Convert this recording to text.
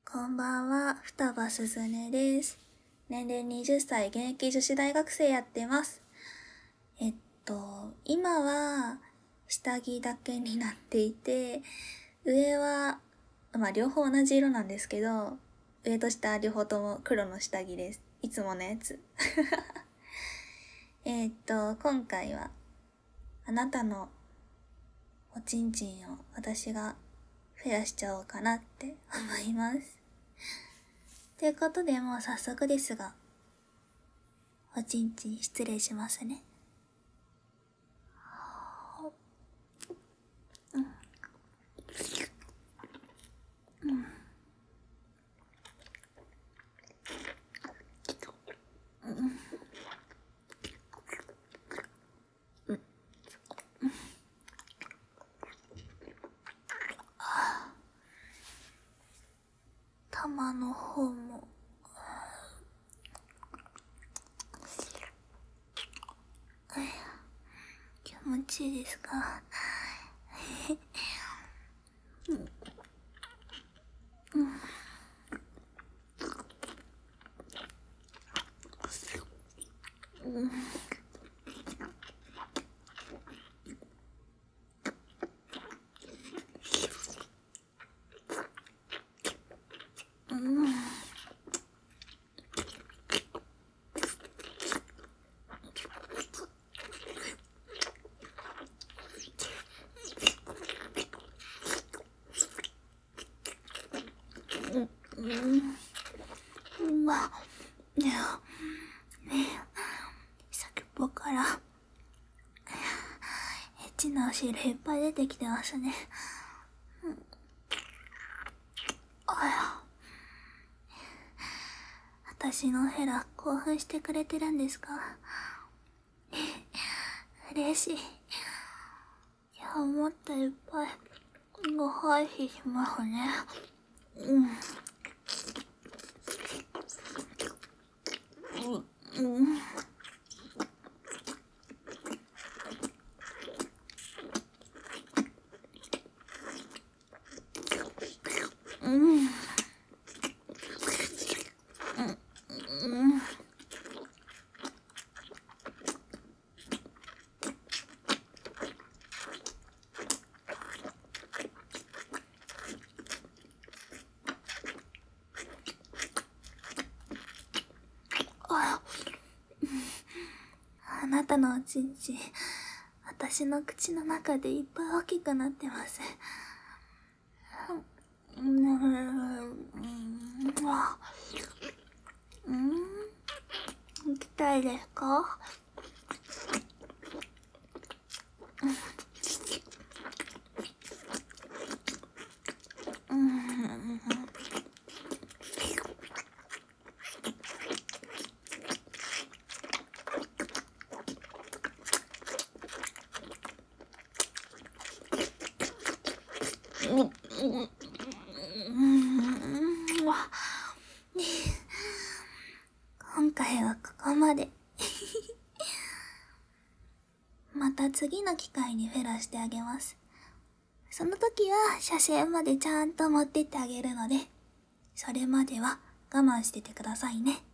こんばんは、双葉すずねです。年齢20歳、現役女子大学生やってます。今は下着だけになっていて、上は、両方同じ色なんですけど、上と下両方とも黒の下着です。いつものやつ。今回は、あなたのおちんちんを私が増やしちゃおうかなって思います。ということで、もう早速ですが、おちんちん失礼しますね。玉の方も気持ちいいですか？先っぽからエッチなお汁いっぱい出てきてますね。私のヘラ興奮してくれてるんですか？嬉しい。いや、もっといっぱいご配信しますね。あなたのおちんちん、私の口の中でいっぱい大きくなってます。行きたいですか？今回はここまで。また次の機会にフェラしてあげます。その時は写真までちゃんと持ってってあげるので、それまでは我慢しててくださいね。